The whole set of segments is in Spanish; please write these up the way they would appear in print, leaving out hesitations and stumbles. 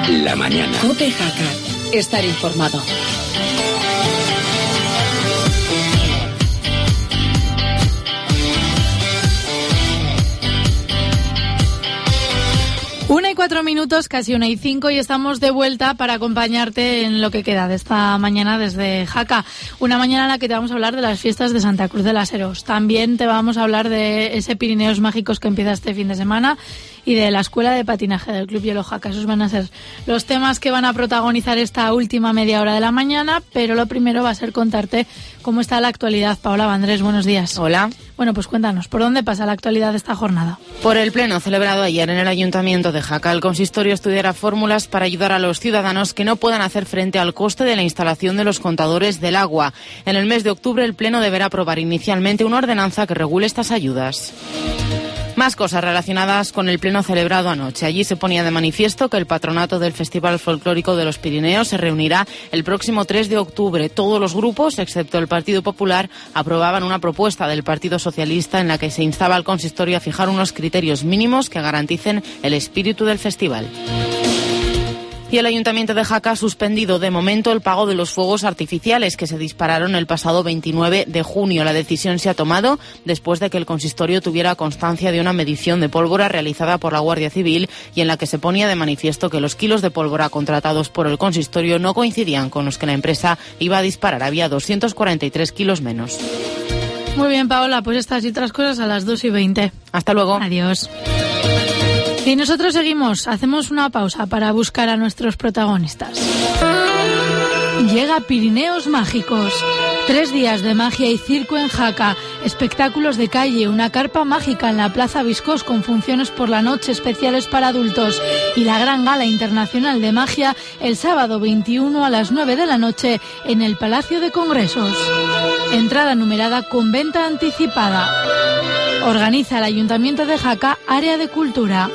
La mañana. COPE Jaca. Estar informado. Una y 4 minutos, casi 1:05, y estamos de vuelta para acompañarte en lo que queda de esta mañana desde Jaca. Una mañana en la que te vamos a hablar de las fiestas de Santa Cruz de las Heros. También te vamos a hablar de ese Pirineos Mágicos que empieza este fin de semana y de la escuela de patinaje del Club Hielo Jaca. Esos van a ser los temas que van a protagonizar esta última media hora de la mañana, pero lo primero va a ser contarte cómo está la actualidad. Paola Vandrés, buenos días. Hola. Bueno, pues cuéntanos, ¿por dónde pasa la actualidad de esta jornada? Por el pleno celebrado ayer en el Ayuntamiento de Jaca, el consistorio estudiará fórmulas para ayudar a los ciudadanos que no puedan hacer frente al coste de la instalación de los contadores del agua. En el mes de octubre, el pleno deberá aprobar inicialmente una ordenanza que regule estas ayudas. Más cosas relacionadas con el pleno celebrado anoche. Allí se ponía de manifiesto que el patronato del Festival Folclórico de los Pirineos se reunirá el próximo 3 de octubre. Todos los grupos, excepto el Partido Popular, aprobaban una propuesta del Partido Socialista en la que se instaba al consistorio a fijar unos criterios mínimos que garanticen el espíritu del festival. Y el Ayuntamiento de Jaca ha suspendido de momento el pago de los fuegos artificiales que se dispararon el pasado 29 de junio. La decisión se ha tomado después de que el consistorio tuviera constancia de una medición de pólvora realizada por la Guardia Civil y en la que se ponía de manifiesto que los kilos de pólvora contratados por el consistorio no coincidían con los que la empresa iba a disparar. Había 243 kilos menos. Muy bien, Paola, pues estas y otras cosas a las 2:20. Hasta luego. Adiós. Y nosotros seguimos, hacemos una pausa para buscar a nuestros protagonistas. Llega Pirineos Mágicos. 3 días de magia y circo en Jaca, espectáculos de calle, una carpa mágica en la Plaza Viscós con funciones por la noche especiales para adultos y la gran gala internacional de magia el sábado 21 a las 9 de la noche en el Palacio de Congresos. Entrada numerada con venta anticipada. Organiza el Ayuntamiento de Jaca, Área de Cultura.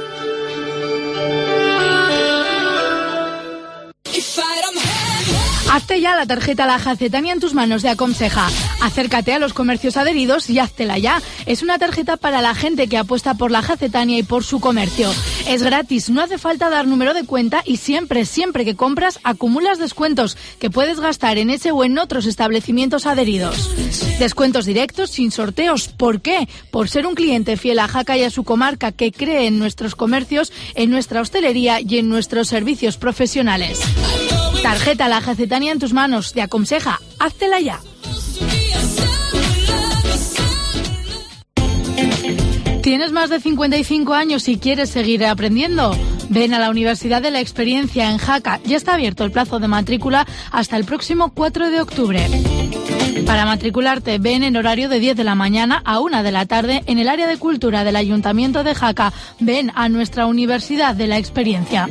Hazte ya la tarjeta La Jacetania en tus manos de Aconseja. Acércate a los comercios adheridos y háztela ya. Es una tarjeta para la gente que apuesta por la Jacetania y por su comercio. Es gratis, no hace falta dar número de cuenta y siempre que compras acumulas descuentos que puedes gastar en ese o en otros establecimientos adheridos. Descuentos directos sin sorteos. ¿Por qué? Por ser un cliente fiel a Jaca y a su comarca que cree en nuestros comercios, en nuestra hostelería y en nuestros servicios profesionales. Tarjeta La Jacetania en tus manos de Aconseja. Háztela ya. ¿Tienes más de 55 años y quieres seguir aprendiendo? Ven a la Universidad de la Experiencia en Jaca. Ya está abierto el plazo de matrícula hasta el próximo 4 de octubre. Para matricularte, ven en horario de 10 de la mañana a 1 de la tarde en el área de cultura del Ayuntamiento de Jaca. Ven a nuestra Universidad de la Experiencia.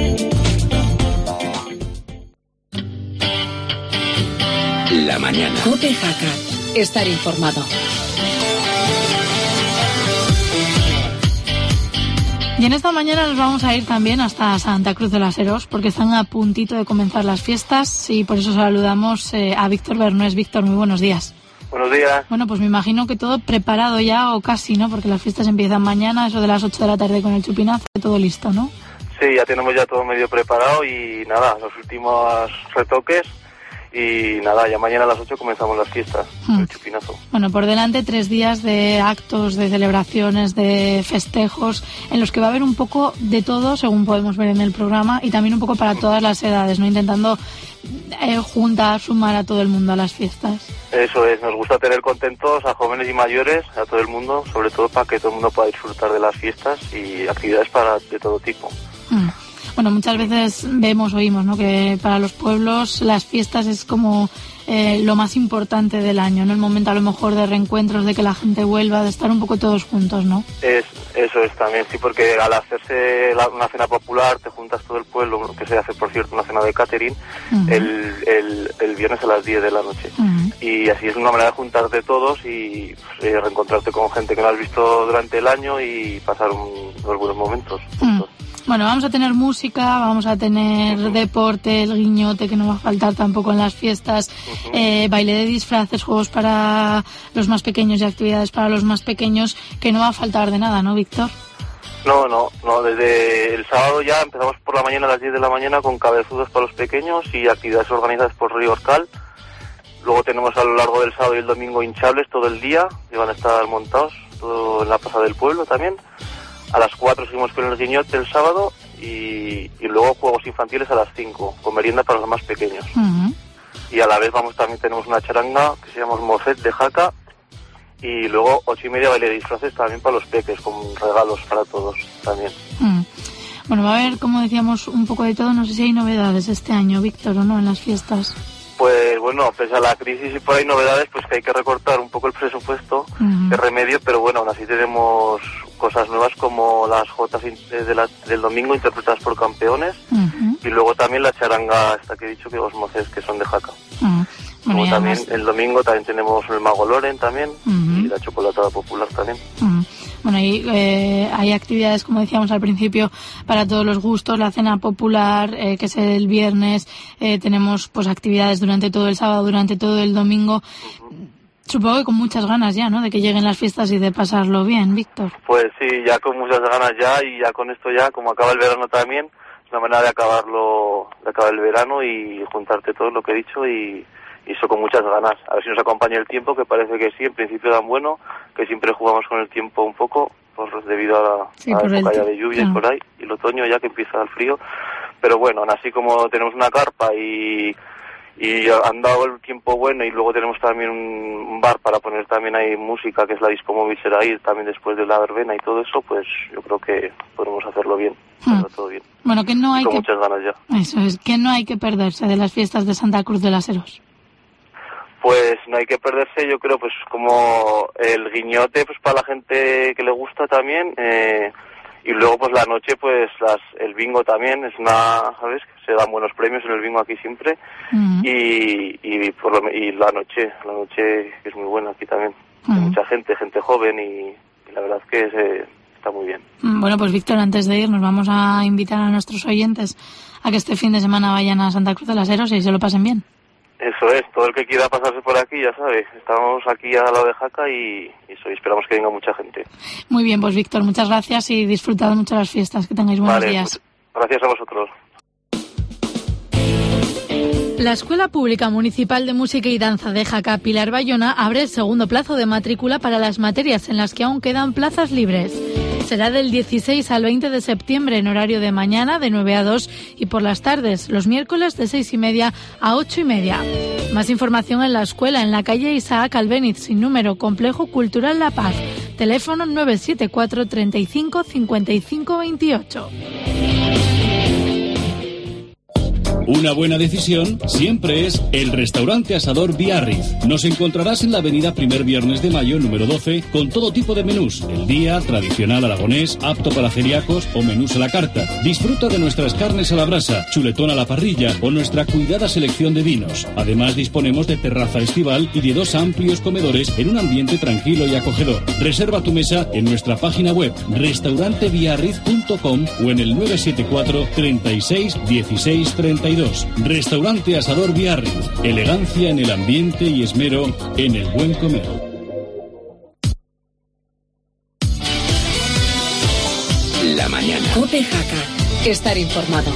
La mañana. COPE Jaca. Estar informado. Y en esta mañana nos vamos a ir también hasta Santa Cruz de las Heros, porque están a puntito de comenzar las fiestas y por eso saludamos a Víctor Bernés. Víctor, muy buenos días. Buenos días. Bueno, pues me imagino que todo preparado ya o casi, ¿no? Porque las fiestas empiezan mañana, eso de las 8 de la tarde con el chupinazo, todo listo, ¿no? Sí, ya tenemos ya todo medio preparado y nada, los últimos retoques. Y nada, ya mañana a las 8 comenzamos las fiestas, el chupinazo. Bueno, por delante 3 días de actos, de celebraciones, de festejos, en los que va a haber un poco de todo, según podemos ver en el programa, y también un poco para todas las edades, ¿no? Intentando juntar, sumar a todo el mundo a las fiestas. Eso es, nos gusta tener contentos a jóvenes y mayores, a todo el mundo, sobre todo para que todo el mundo pueda disfrutar de las fiestas y actividades de todo tipo. Bueno, muchas veces oímos, ¿no? Que para los pueblos las fiestas es como lo más importante del año, ¿no? El momento a lo mejor de reencuentros, de que la gente vuelva, de estar un poco todos juntos, ¿no? Eso es también, sí, porque al hacerse una cena popular te juntas todo el pueblo, que se hace, por cierto, una cena de catering, el viernes a las 10 de la noche. Y así es una manera de juntarte todos y reencontrarte con gente que no has visto durante el año y pasar unos buenos momentos juntos. Bueno, vamos a tener música, vamos a tener deporte, el guiñote que no va a faltar tampoco en las fiestas, baile de disfraces, juegos para los más pequeños y actividades para los más pequeños, que no va a faltar de nada, ¿no, Víctor? No, desde el sábado ya empezamos por la mañana a las 10 de la mañana con cabezudos para los pequeños y actividades organizadas por Río Orcal. Luego tenemos a lo largo del sábado y el domingo hinchables todo el día, que van a estar montados, todo en la plaza del pueblo también. A las 4 seguimos con el guiñote el sábado y luego juegos infantiles a las 5, con merienda para los más pequeños. Uh-huh. Y a la vez también tenemos una charanga que se llama Mofet de Jaca. Y luego 8:30 baile de disfraces también para los peques, con regalos para todos también. Bueno, va a haber, como decíamos, un poco de todo. No sé si hay novedades este año, Víctor, o no, en las fiestas. Pues bueno, pese a la crisis y por ahí novedades, pues que hay que recortar un poco el presupuesto, de remedio, pero bueno, aún así tenemos cosas nuevas como las jotas del domingo interpretadas por campeones, y luego también la charanga esta que he dicho, que los moces que son de Jaca. Bueno, como también además, el domingo también tenemos el Mago Loren también, y la chocolatada popular también. Bueno, hay actividades, como decíamos al principio, para todos los gustos. La cena popular, que es el viernes, tenemos pues actividades durante todo el sábado, durante todo el domingo. Supongo que con muchas ganas ya, ¿no?, de que lleguen las fiestas y de pasarlo bien, Víctor. Pues sí, ya con muchas ganas ya, y ya con esto ya, como acaba el verano también, es una manera de acabar el verano y juntarte todo lo que he dicho y eso con muchas ganas. A ver si nos acompaña el tiempo, que parece que sí, en principio dan bueno, que siempre jugamos con el tiempo un poco, pues debido a la época ya de lluvia y por ahí, y el otoño ya que empieza el frío. Pero bueno, aún así como tenemos una carpa y han dado el tiempo bueno, y luego tenemos también un bar para poner también ahí música, que es la Disco Móvil, será ahí también después de la verbena y todo eso, pues yo creo que podemos hacerlo bien, todo bien. Bueno, que no hay con muchas ganas ya. Eso es, que no hay que perderse de las fiestas de Santa Cruz de las Heros. Pues no hay que perderse, yo creo, pues como el guiñote, pues para la gente que le gusta también, y luego pues la noche, pues el bingo también es ¿sabes? Se dan buenos premios en el bingo aquí siempre, y la noche que es muy buena aquí también, hay mucha gente joven y la verdad es que está muy bien. Bueno, pues Víctor, antes de ir nos vamos a invitar a nuestros oyentes a que este fin de semana vayan a Santa Cruz de las Heros y se lo pasen bien. Eso es, todo el que quiera pasarse por aquí, ya sabe, estamos aquí al lado de Jaca y esperamos que venga mucha gente. Muy bien, pues Víctor, muchas gracias y disfrutad mucho las fiestas, que tengáis buenos días. Gracias a vosotros. La Escuela Pública Municipal de Música y Danza de Jaca Pilar Bayona abre el segundo plazo de matrícula para las materias en las que aún quedan plazas libres. Será del 16 al 20 de septiembre en horario de mañana de 9 a 2 y por las tardes, los miércoles de 6:30 a 8:30. Más información en la escuela, en la calle Isaac Albéniz, sin número, Complejo Cultural La Paz. Teléfono 974 35 55 28. Una buena decisión siempre es el restaurante Asador Biarritz. Nos encontrarás en la avenida Primer Viernes de Mayo, número 12, con todo tipo de menús. El día, tradicional aragonés, apto para celíacos o menús a la carta. Disfruta de nuestras carnes a la brasa, chuletón a la parrilla o nuestra cuidada selección de vinos. Además, disponemos de terraza estival y de 2 amplios comedores en un ambiente tranquilo y acogedor. Reserva tu mesa en nuestra página web restaurantebiarritz.com o en el 974 36 16 32. Restaurante Asador Biarritz. Elegancia en el ambiente y esmero en el buen comer. La mañana. COPE Jaca. Estar informado.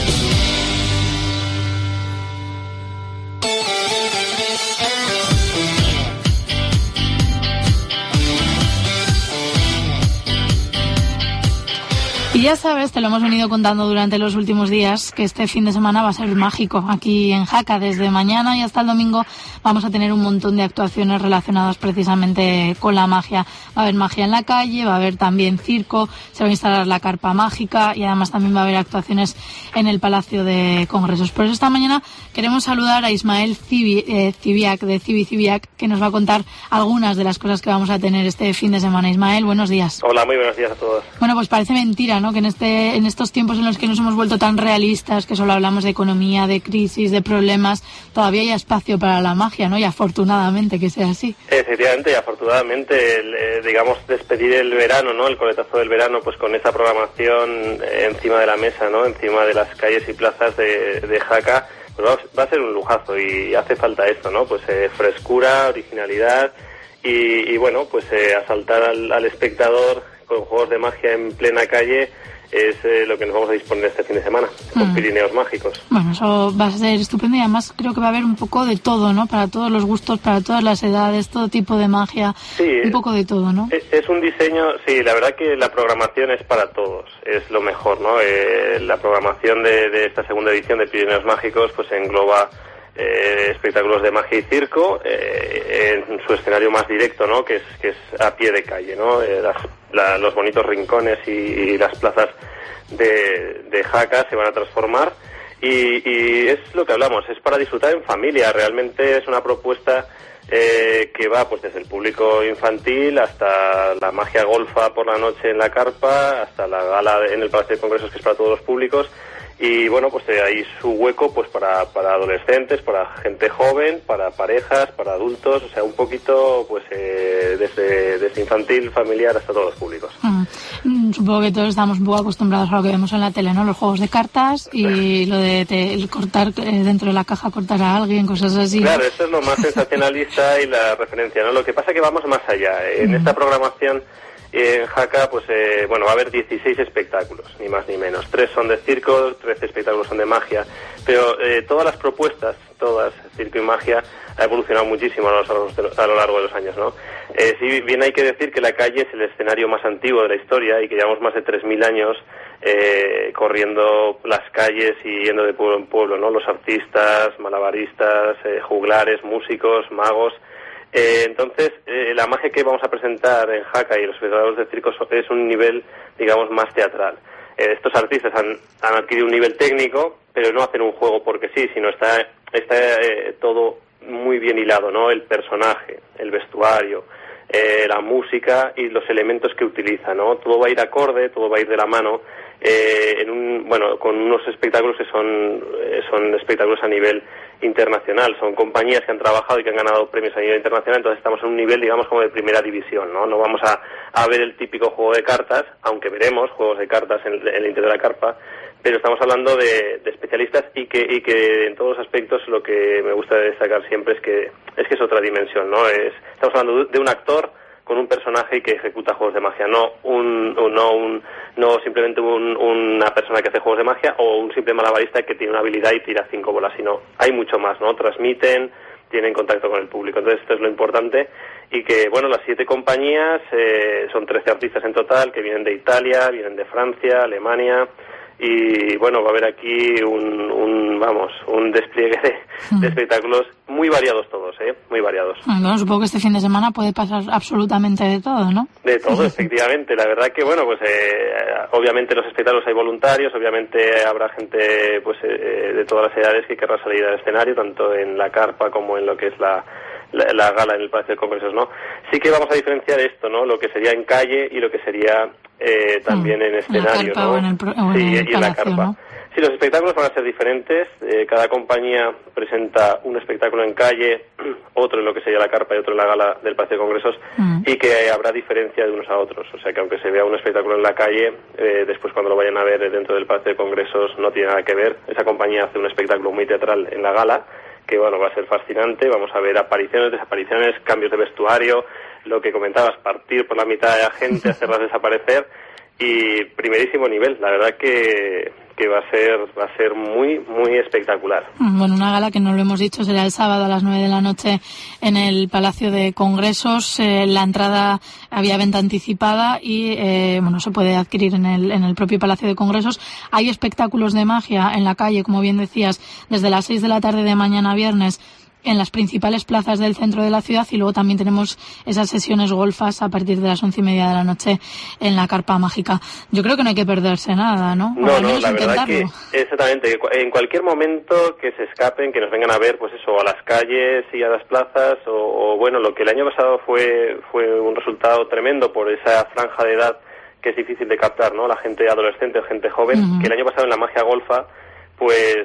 Y ya sabes, te lo hemos venido contando durante los últimos días, que este fin de semana va a ser mágico aquí en Jaca. Desde mañana y hasta el domingo vamos a tener un montón de actuaciones relacionadas precisamente con la magia. Va a haber magia en la calle, va a haber también circo, se va a instalar la carpa mágica y además también va a haber actuaciones en el Palacio de Congresos. Por eso esta mañana queremos saludar a Ismael Cibiac, de Cibiac, que nos va a contar algunas de las cosas que vamos a tener este fin de semana. Ismael, buenos días. Hola, muy buenos días a todos. Bueno, pues parece mentira, ¿no?, que en estos tiempos en los que nos hemos vuelto tan realistas, que solo hablamos de economía, de crisis, de problemas, todavía hay espacio para la magia, ¿no? Y afortunadamente que sea así. Efectivamente, y afortunadamente, digamos, despedir el verano, ¿no? El coletazo del verano, pues con esa programación encima de la mesa, ¿no? Encima de las calles y plazas de Jaca, pues va a ser un lujazo y hace falta esto, ¿no? Pues frescura, originalidad y bueno, pues asaltar al espectador con juegos de magia en plena calle, es lo que nos vamos a disponer este fin de semana, con Pirineos Mágicos. Bueno, eso va a ser estupendo y además creo que va a haber un poco de todo, ¿no? Para todos los gustos, para todas las edades, todo tipo de magia, sí, un poco de todo, ¿no? Es un diseño, sí, la verdad que la programación es para todos, es lo mejor, ¿no? La programación de esta segunda edición de Pirineos Mágicos pues engloba espectáculos de magia y circo en su escenario más directo, ¿no? Que es a pie de calle, ¿no? Los bonitos rincones y las plazas de Jaca se van a transformar y es lo que hablamos, es para disfrutar en familia. Realmente es una propuesta que va pues desde el público infantil hasta la magia golfa por la noche en la carpa, hasta la gala en el Palacio de Congresos, que es para todos los públicos. Y bueno, pues hay su hueco pues para adolescentes, para gente joven, para parejas, para adultos, o sea, un poquito pues desde infantil, familiar hasta todos los públicos. Supongo que todos estamos un poco acostumbrados a lo que vemos en la tele, ¿no? Los juegos de cartas y lo de el cortar dentro de la caja, cortar a alguien, cosas así. Claro, eso es lo más sensacionalista y la referencia, ¿no? Lo que pasa es que vamos más allá. En esta programación en Jaca, pues va a haber 16 espectáculos, ni más ni menos. 3 son de circo, 13 espectáculos son de magia, pero todas las propuestas, todas, circo y magia, ha evolucionado muchísimo a lo largo de los años, ¿no? Si bien hay que decir que la calle es el escenario más antiguo de la historia y que llevamos más de 3.000 años corriendo las calles y yendo de pueblo en pueblo, ¿no? Los artistas, malabaristas, juglares, músicos, magos. Entonces, la magia que vamos a presentar en Jaca y los espectáculos de circo es un nivel, digamos, más teatral. Estos artistas han adquirido un nivel técnico, pero no hacen un juego porque sí, sino está todo muy bien hilado, ¿no? El personaje, el vestuario, la música y los elementos que utiliza, ¿no? Todo va a ir acorde, todo va a ir de la mano, con unos espectáculos que son espectáculos a nivel internacional, son compañías que han trabajado y que han ganado premios a nivel internacional, entonces estamos en un nivel, digamos, como de primera división, ¿no? No vamos a ver el típico juego de cartas, aunque veremos juegos de cartas en el interior de la carpa, pero estamos hablando de especialistas y que en todos los aspectos lo que me gusta destacar siempre es que es otra dimensión, ¿no? Estamos hablando de un actor con un personaje que ejecuta juegos de magia, no simplemente una persona que hace juegos de magia o un simple malabarista que tiene una habilidad y tira 5 bolas, sino hay mucho más, ¿no? Transmiten, tienen contacto con el público, entonces esto es lo importante y que, bueno, las 7 compañías, son 13 artistas en total que vienen de Italia, vienen de Francia, Alemania y, bueno, va a haber aquí un despliegue de espectáculos muy variados todos, muy variados. Bueno, supongo que este fin de semana puede pasar absolutamente de todo, ¿no? De todo, efectivamente. La verdad que, bueno, pues obviamente en los espectáculos hay voluntarios, obviamente habrá gente pues de todas las edades que querrá salir al escenario, tanto en la carpa como en lo que es la gala en el Palacio de Congresos, ¿no? Sí que vamos a diferenciar esto, ¿no? Lo que sería en calle y lo que sería también en escenario, ¿no? Y en la carpa. ¿No? Sí, los espectáculos van a ser diferentes. Cada compañía presenta un espectáculo en calle, otro en lo que sería la carpa y otro en la gala del Palacio de Congresos, y que habrá diferencia de unos a otros. O sea que aunque se vea un espectáculo en la calle, después cuando lo vayan a ver dentro del Palacio de Congresos no tiene nada que ver. Esa compañía hace un espectáculo muy teatral en la gala, que bueno, va a ser fascinante. Vamos a ver apariciones, desapariciones, cambios de vestuario, lo que comentabas, partir por la mitad de la gente, hacerlas desaparecer, y primerísimo nivel. La verdad que va a ser muy, muy espectacular. Bueno, una gala que no lo hemos dicho será el sábado a las 9 de la noche en el Palacio de Congresos. La entrada había venta anticipada y se puede adquirir en el propio Palacio de Congresos. Hay espectáculos de magia en la calle, como bien decías, desde las 6 de la tarde de mañana viernes en las principales plazas del centro de la ciudad, y luego también tenemos esas sesiones golfas a partir de las 11:30 de la noche en la carpa mágica. Yo creo que no hay que perderse nada, ¿no? No, la verdad que exactamente, en cualquier momento que se escapen, que nos vengan a ver, pues eso, a las calles y a las plazas, o bueno, lo que el año pasado fue un resultado tremendo por esa franja de edad que es difícil de captar, ¿no? La gente adolescente o gente joven, que el año pasado en la magia golfa pues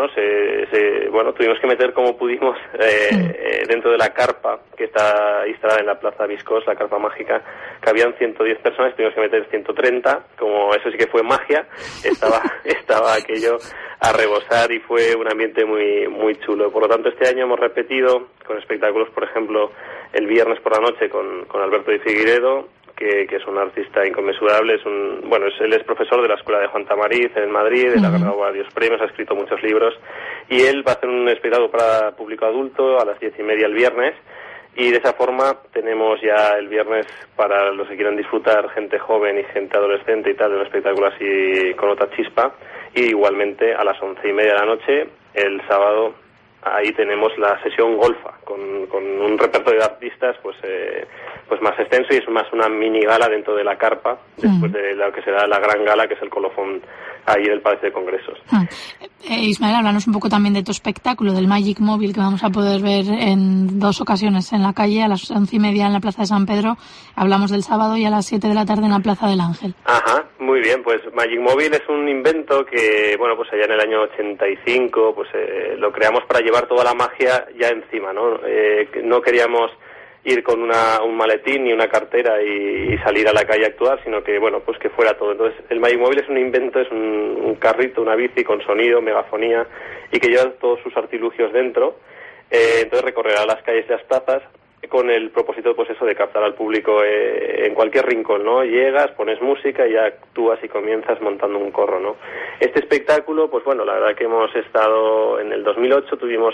tuvimos que meter como pudimos dentro de la carpa que está instalada en la Plaza Viscos, la carpa mágica, que habían 110 personas, tuvimos que meter 130, como eso sí que fue magia, estaba aquello a rebosar y fue un ambiente muy, muy chulo. Por lo tanto, este año hemos repetido con espectáculos, por ejemplo, el viernes por la noche con Alberto Di Figueiredo, que es un artista inconmensurable, él es profesor de la Escuela de Juan Tamariz en Madrid, él ha ganado varios premios, ha escrito muchos libros, y él va a hacer un espectáculo para público adulto a las 10:30 el viernes, y de esa forma tenemos ya el viernes para los que quieran disfrutar, gente joven y gente adolescente y tal, de un espectáculo así con otra chispa, y igualmente a las 11:30 de la noche, el sábado, ahí tenemos la sesión golfa, con un repertorio de artistas pues más extenso, y es más una mini gala dentro de la carpa, después de lo que será la gran gala, que es el colofón ahí en el Palacio de Congresos. Ismael, háblanos un poco también de tu espectáculo, del Magic Móvil, que vamos a poder ver en 2 ocasiones en la calle, a las 11:30 en la Plaza de San Pedro, hablamos del sábado, y a las 7 de la tarde en la Plaza del Ángel. Ajá, muy bien, pues Magic Móvil es un invento que, bueno, pues allá en el año 85, pues lo creamos para llevar toda la magia ya encima, ¿no? No queríamos ir con un maletín y una cartera y salir a la calle a actuar, sino que, bueno, pues que fuera todo. Entonces, el Magic Móvil es un invento, es un carrito, una bici con sonido, megafonía, y que lleva todos sus artilugios dentro. Entonces recorrerá las calles y las plazas con el propósito, pues eso, de captar al público en cualquier rincón, ¿no? Llegas, pones música y ya actúas y comienzas montando un corro, ¿no? Este espectáculo, pues bueno, la verdad que hemos estado en el 2008, tuvimos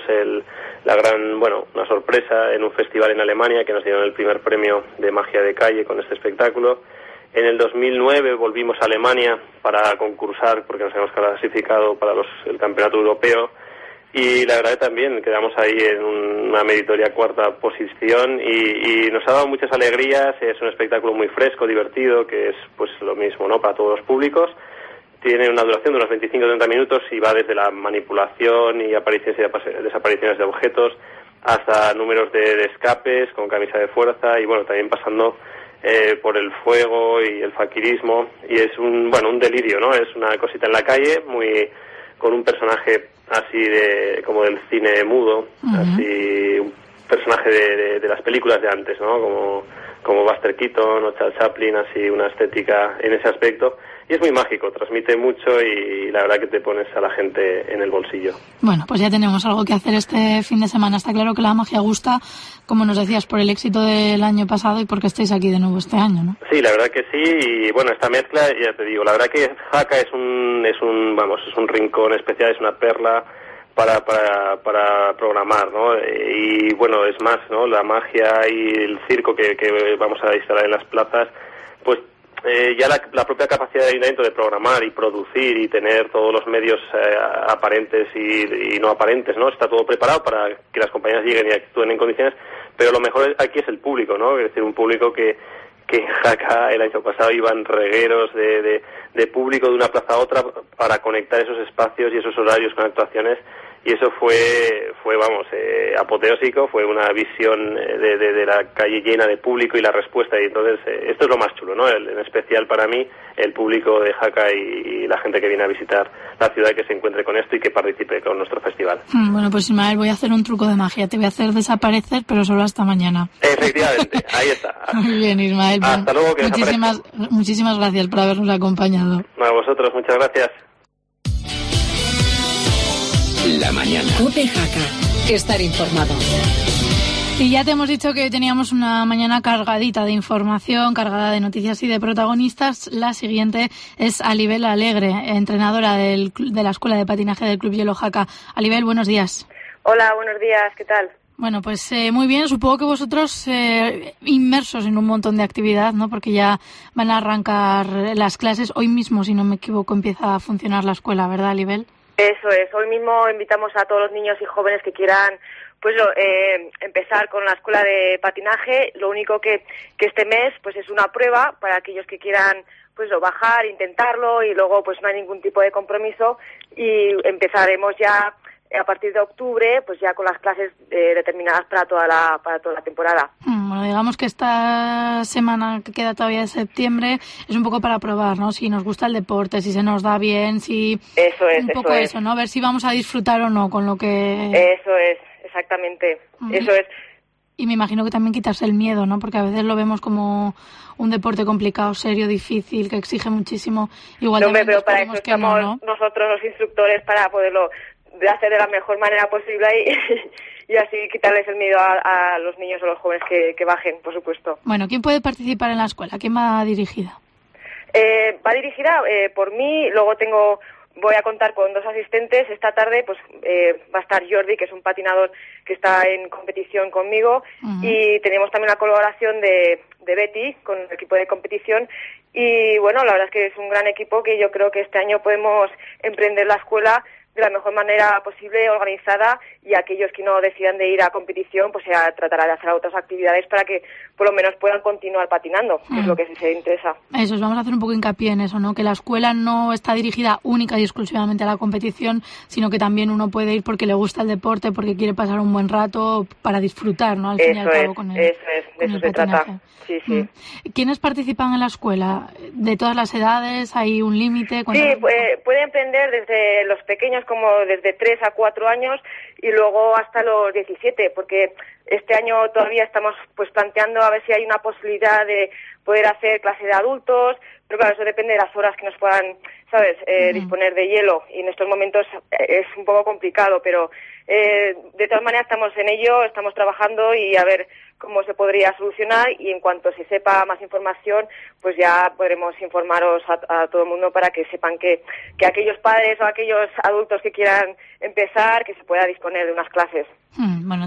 una sorpresa en un festival en Alemania, que nos dieron el primer premio de magia de calle con este espectáculo. En el 2009 volvimos a Alemania para concursar, porque nos habíamos clasificado para el campeonato europeo. Y la verdad que también quedamos ahí en una meritoria 4ª posición, y nos ha dado muchas alegrías. Es un espectáculo muy fresco, divertido, que es pues lo mismo, ¿no?, para todos los públicos. Tiene una duración de unos 25-30 minutos y va desde la manipulación y apariciones y desapariciones de objetos hasta números de escapes con camisa de fuerza, y bueno, también pasando por el fuego y el faquirismo, y es un delirio, ¿no? Es una cosita en la calle, con un personaje así como del cine mudo, así un personaje de las películas de antes, ¿no? Como Buster Keaton o Charles Chaplin, así una estética en ese aspecto, y es muy mágico, transmite mucho, y la verdad que te pones a la gente en el bolsillo. Bueno, pues ya tenemos algo que hacer este fin de semana. Está claro que la magia gusta, como nos decías, por el éxito del año pasado y porque estáis aquí de nuevo este año, ¿no? Sí, la verdad que sí, y bueno, esta mezcla, ya te digo, la verdad que Jaca es un rincón especial, es una perla para programar, ¿no? Y bueno, es más, ¿no?, la magia y el circo que vamos a instalar en las plazas, pues ya la propia capacidad del ayuntamiento de programar y producir y tener todos los medios aparentes y no aparentes, ¿no? Está todo preparado para que las compañías lleguen y actúen en condiciones, pero lo mejor aquí es el público, ¿no? Es decir, un público que en Jaca el año pasado iban regueros de público de una plaza a otra para conectar esos espacios y esos horarios con actuaciones, y eso fue apoteósico, fue una visión de la calle llena de público y la respuesta, y entonces esto es lo más chulo, ¿no? En especial para mí, el público de Jaca y la gente que viene a visitar la ciudad, que se encuentre con esto y que participe con nuestro festival. Bueno, pues Ismael, voy a hacer un truco de magia, te voy a hacer desaparecer, pero solo hasta mañana. Efectivamente, ahí está. Muy bien, Ismael. Hasta luego, que muchísimas gracias por habernos acompañado. A vosotros, muchas gracias. La mañana. COPE Jaca. Estar informado. Y ya te hemos dicho que teníamos una mañana cargadita de información, cargada de noticias y de protagonistas. La siguiente es Alibel Alegre, entrenadora de la Escuela de Patinaje del Club Hielo Jaca. Alibel, buenos días. Hola, buenos días, ¿qué tal? Bueno, pues muy bien, supongo que vosotros inmersos en un montón de actividad, ¿no? Porque ya van a arrancar las clases. Hoy mismo, si no me equivoco, empieza a funcionar la escuela, ¿verdad, Alibel? Eso es, hoy mismo invitamos a todos los niños y jóvenes que quieran empezar con la escuela de patinaje. Lo único que este mes pues es una prueba para aquellos que quieran bajar, intentarlo, y luego pues no hay ningún tipo de compromiso, y empezaremos ya a partir de octubre, pues ya con las clases determinadas para toda la temporada. Bueno, digamos que esta semana que queda todavía de septiembre es un poco para probar, ¿no? Si nos gusta el deporte, si se nos da bien, si... Eso es, un poco eso, ¿no? Ver si vamos a disfrutar o no con lo que... Eso es, exactamente, eso es. Y me imagino que también quitarse el miedo, ¿no? Porque a veces lo vemos como un deporte complicado, serio, difícil, que exige muchísimo. Igual no, pero para eso estamos nosotros los instructores, para poderlo de hacer de la mejor manera posible y así quitarles el miedo a los niños o los jóvenes que bajen, por supuesto. Bueno, ¿quién puede participar en la escuela? ¿Quién va dirigida? Va dirigida por mí, luego voy a contar con 2 asistentes. Esta tarde pues va a estar Jordi, que es un patinador que está en competición conmigo, y tenemos también la colaboración de Betty con el equipo de competición. Y bueno, la verdad es que es un gran equipo que yo creo que este año podemos emprender la escuela de la mejor manera posible, organizada, y aquellos que no decidan de ir a competición, pues se tratará de hacer otras actividades para que por lo menos puedan continuar patinando, que es lo que se interesa. Eso, vamos a hacer un poco hincapié en eso, ¿no? Que la escuela no está dirigida única y exclusivamente a la competición, sino que también uno puede ir porque le gusta el deporte, porque quiere pasar un buen rato para disfrutar, ¿no? Al fin y al cabo con el Eso es, de eso se trata. Sí. ¿Quiénes participan en la escuela? ¿De todas las edades? ¿Hay un límite? Sí, pueden emprender desde los pequeños, como desde 3 a 4 años, y luego hasta los 17, porque este año todavía estamos pues planteando a ver si hay una posibilidad de poder hacer clase de adultos, pero claro, eso depende de las horas que nos puedan, ¿sabes?, disponer de hielo, y en estos momentos es un poco complicado, pero de todas maneras estamos en ello, estamos trabajando y a ver cómo se podría solucionar, y en cuanto se sepa más información, pues ya podremos informaros a todo el mundo para que sepan que aquellos padres o aquellos adultos que quieran empezar, que se pueda disponer de unas clases. Bueno,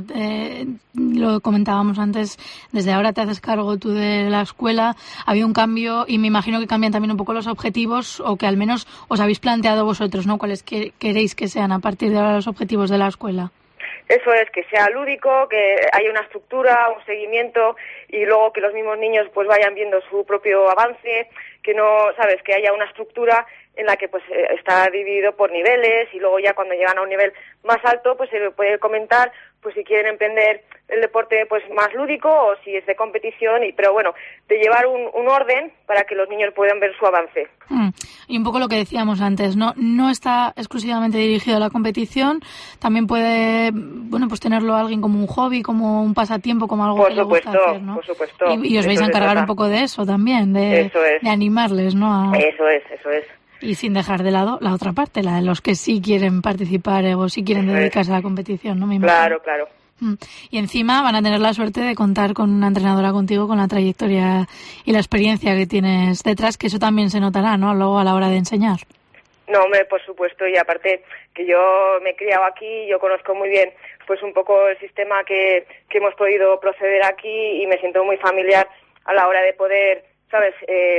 lo comentábamos antes, desde ahora te haces cargo tú de la escuela. Había un cambio y me imagino que cambian también un poco los objetivos, o que al menos os habéis planteado vosotros, ¿no? ¿Cuáles queréis que sean a partir de ahora los objetivos de la escuela? Eso es, que sea lúdico, que haya una estructura, un seguimiento, y luego que los mismos niños pues vayan viendo su propio avance, que no, sabes, que haya una estructura en la que pues está dividido por niveles, y luego ya cuando llegan a un nivel más alto pues se le puede comentar pues si quieren emprender el deporte pues más lúdico o si es de competición, pero bueno, de llevar un orden para que los niños puedan ver su avance. Y un poco lo que decíamos antes, no está exclusivamente dirigido a la competición, también puede, bueno, pues tenerlo alguien como un hobby, como un pasatiempo, como algo que le gusta hacer, ¿no? Por supuesto. Y os vais a encargar un poco de eso también, de animarles, ¿no? Eso es. Y sin dejar de lado la otra parte, la de los que sí quieren participar o sí quieren dedicarse a la competición, ¿no? Me imagino. Claro. Y encima van a tener la suerte de contar con una entrenadora contigo, con la trayectoria y la experiencia que tienes detrás, que eso también se notará, ¿no? Luego a la hora de enseñar. No, hombre, por supuesto, y aparte que yo me he criado aquí, yo conozco muy bien pues un poco el sistema que hemos podido proceder aquí, y me siento muy familiar a la hora de poder, ¿sabes?,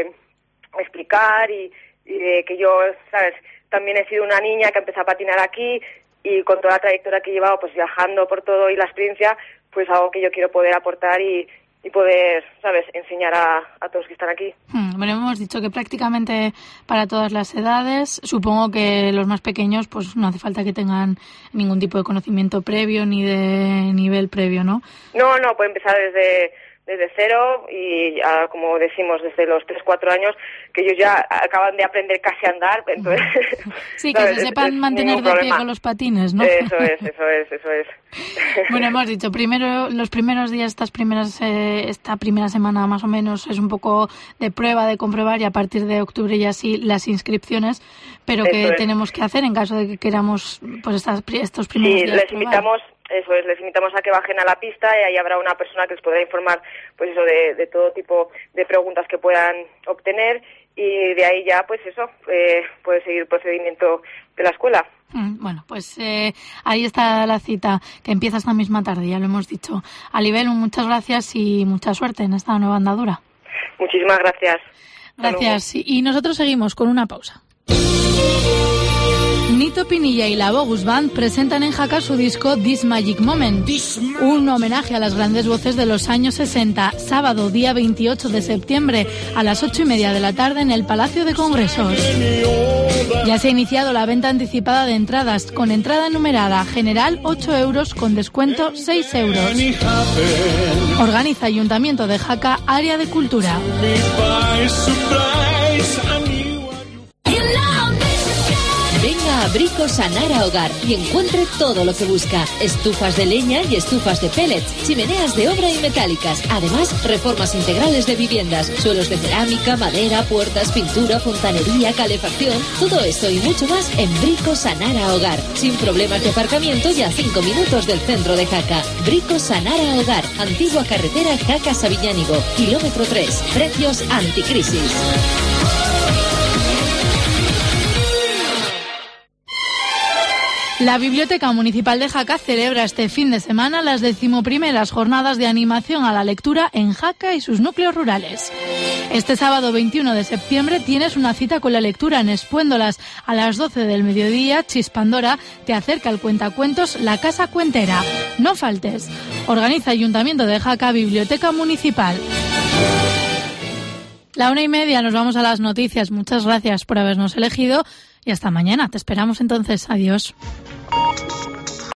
explicar y que yo, ¿sabes?, también he sido una niña que empezó a patinar aquí, y con toda la trayectoria que he llevado pues viajando por todo y la experiencia, pues algo que yo quiero poder aportar y poder, ¿sabes?, enseñar a todos los que están aquí. Bueno, hemos dicho que prácticamente para todas las edades. Supongo que los más pequeños pues no hace falta que tengan ningún tipo de conocimiento previo ni de nivel previo, ¿no? No, puede empezar desde cero, y ya, como decimos, desde los 3-4 años, que ellos ya acaban de aprender casi a andar, entonces... Sí, que se sepan mantener de pie con los patines, ¿no? Eso es. Bueno, hemos dicho, los primeros días, esta primera semana más o menos, es un poco de prueba, de comprobar, y a partir de octubre ya sí las inscripciones, pero que tenemos que hacer en caso de que queramos pues estos primeros días. Les invitamos a que bajen a la pista, y ahí habrá una persona que les podrá informar pues eso de todo tipo de preguntas que puedan obtener, y de ahí ya pues eso puede seguir el procedimiento de la escuela. Bueno, pues ahí está la cita, que empieza esta misma tarde, ya lo hemos dicho. Alibel, muchas gracias y mucha suerte en esta nueva andadura. Muchísimas gracias. Gracias. Y nosotros seguimos con una pausa. Nito Pinilla y la Bogus Band presentan en Jaca su disco This Magic Moment, un homenaje a las grandes voces de los años 60, sábado día 28 de septiembre a las 8:30 de la tarde en el Palacio de Congresos. Ya se ha iniciado la venta anticipada de entradas, con entrada numerada general 8 euros, con descuento 6 euros. Organiza Ayuntamiento de Jaca, Área de Cultura. Venga a Brico Sanara Hogar y encuentre todo lo que busca. Estufas de leña y estufas de pellets, chimeneas de obra y metálicas. Además, reformas integrales de viviendas, suelos de cerámica, madera, puertas, pintura, fontanería, calefacción. Todo esto y mucho más en Brico Sanara Hogar. Sin problemas de aparcamiento y a 5 minutos del centro de Jaca. Brico Sanara Hogar. Antigua carretera Jaca-Sabiñánigo. Kilómetro 3. Precios anticrisis. La Biblioteca Municipal de Jaca celebra este fin de semana las 11º jornadas de animación a la lectura en Jaca y sus núcleos rurales. Este sábado 21 de septiembre tienes una cita con la lectura en Espuéndolas. A las 12 del mediodía, Chispandora te acerca al cuentacuentos La Casa Cuentera. No faltes. Organiza Ayuntamiento de Jaca, Biblioteca Municipal. 1:30, nos vamos a las noticias. Muchas gracias por habernos elegido y hasta mañana. Te esperamos entonces. Adiós.